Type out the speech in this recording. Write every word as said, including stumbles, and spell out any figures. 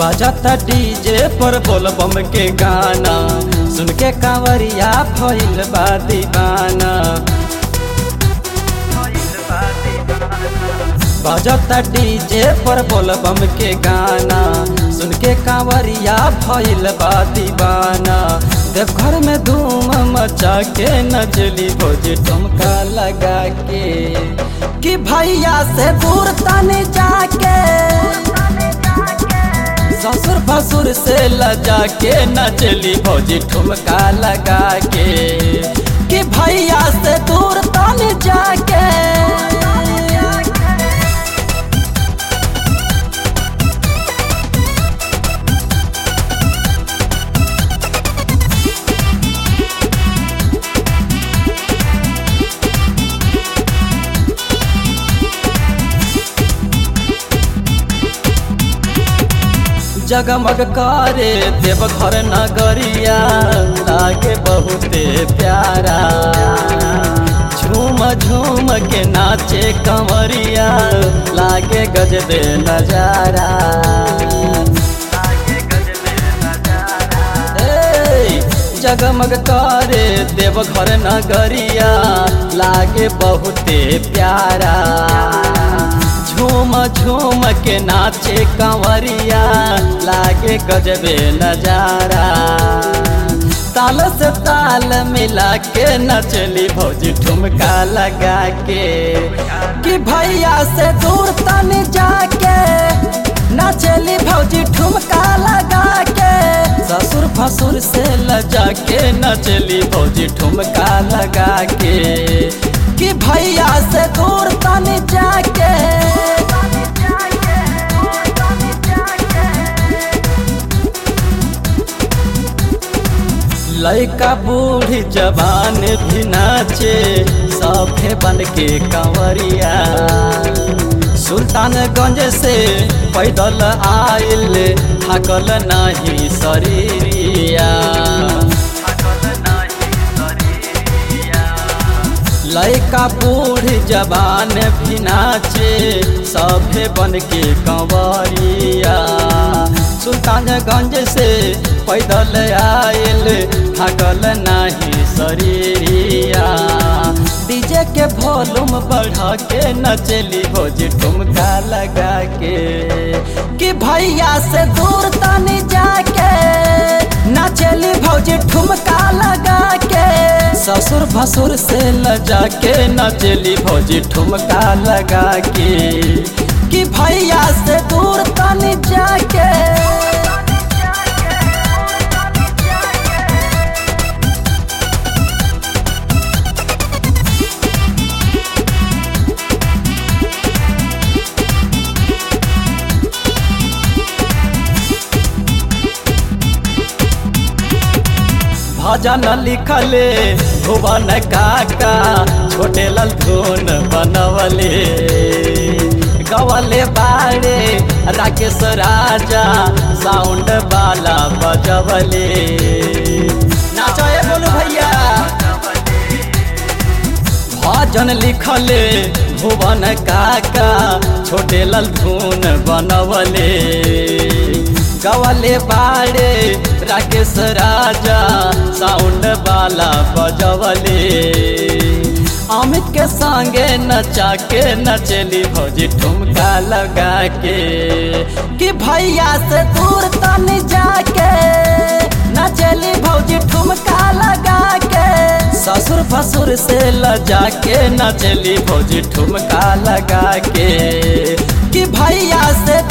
बजता डीजे पर बोल बम के गाना, सुन के कांवरिया भइल बा दीवाना। बजता डीजे पर बोल बम के गाना, सुन के कांवरिया भइल बा दीवाना। देवघर में धूम मचा के नचली भोजी ठुमका लगा के, कि भैया से दूर तनी जाके, ससुर भसुर से लजा के नचली भौजी ठुमका लगा के, कि भैया से दूर तनी जाके। जगमग करे देवघर नगरिया, लागे बहुते प्यारा। झूम झूम के नाचे कंवरिया, लागे गजबे नजारा। जगमग करे देवघर नगरिया, लागे बहुते प्यारा। झूम झूम के नाचे कंवरिया, लागे गजबे नजारा। ताल से ताल मिला के नचली भौजी ठुमका लगा के, कि भैया से दूर तनी जाके नचली भौजी ठुमका लगा के। ससुर भसुर से लजा के नचली भौजी ठुमका लगा के, कि भैया से दूर तनी जाके। लड़का बूढ़ी जवान भी नाचे, सभे बन के कंवरिया। सुल्तानगंज से पैदल आइल, थकल नहीं शरीरिया। लड़का बूढ़ी जवान भी नाचे, सभे बन के कंवरिया। सुल्तानगंज से पैदल आइल, थकल नहीं शरीरिया। डीजे के वॉल्यूम बढ़ा के नचली भौजी ठुमका लगा के, कि भैया से दूर तनी जाके नचली भौजी ठुमका लगा के। ससुर भसुर से लजा के नचली भौजी ठुमका लगा के, कि भैया से दूर तनी जाके। भजन लिखले भुवन काका, छोटे लाल धुन बनवले। गवले बाड़े राकेश राजा, साउंड वाला बजवले। नाचो ए बोलू भैया। भजन लिखले भुवन काका, छोटे लाल धुन बनवले। गवले बाड़े राकेश राजा, साउंड वाला बजवले। अमित के संगे नचा के नचली भौजी ठुमका लगा के, कि भैया से दूर तनी जाके नचली भौजी ठुमका लगा के। ससुर भसुर से लजा के नचली भौजी ठुमका लगा के, कि भैया से